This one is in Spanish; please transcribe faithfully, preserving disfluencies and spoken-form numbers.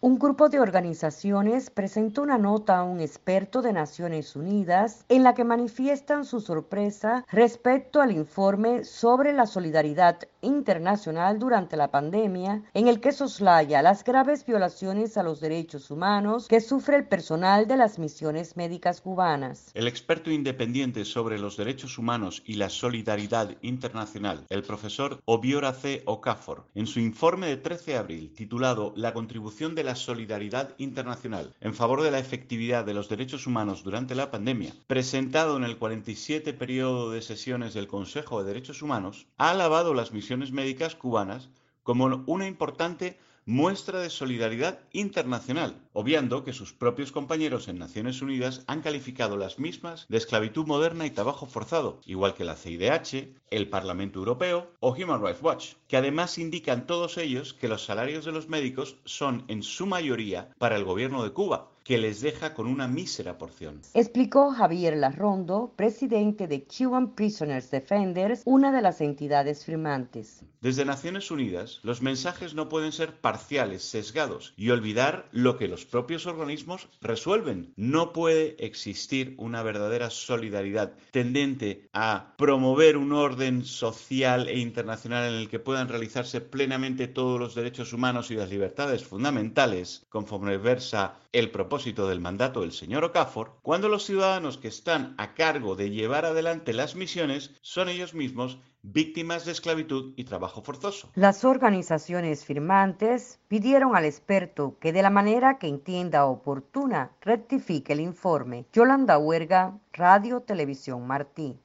Un grupo de organizaciones presentó una nota a un experto de Naciones Unidas en la que manifiestan su sorpresa respecto al informe sobre la solidaridad internacional durante la pandemia, en el que soslaya las graves violaciones a los derechos humanos que sufre el personal de las misiones médicas cubanas. El experto independiente sobre los derechos humanos y la solidaridad internacional, el profesor Obiora C. Okafor, en su informe de trece de abril, titulado La contribución de la solidaridad internacional en favor de la efectividad de los derechos humanos durante la pandemia, presentado en el cuarenta y siete periodo de sesiones del Consejo de Derechos Humanos, ha alabado las misiones médicas cubanas como una importante muestra de solidaridad internacional, obviando que sus propios compañeros en Naciones Unidas han calificado las mismas de esclavitud moderna y trabajo forzado, igual que la C I D H, el Parlamento Europeo o Human Rights Watch, que además indican todos ellos que los salarios de los médicos son en su mayoría para el gobierno de Cuba, que les deja con una mísera porción. Explicó Javier Larrondo, presidente de Cuban Prisoners Defenders, una de las entidades firmantes. Desde Naciones Unidas, los mensajes no pueden ser parciales, sesgados y olvidar lo que los propios organismos resuelven. No puede existir una verdadera solidaridad tendente a promover un orden social e internacional en el que puedan realizarse plenamente todos los derechos humanos y las libertades fundamentales, conforme versa el propósito del mandato del señor Okafor, cuando los ciudadanos que están a cargo de llevar adelante las misiones son ellos mismos víctimas de esclavitud y trabajo forzoso. Las organizaciones firmantes pidieron al experto que de la manera que entienda oportuna rectifique el informe. Yolanda Huerga, Radio Televisión Martí.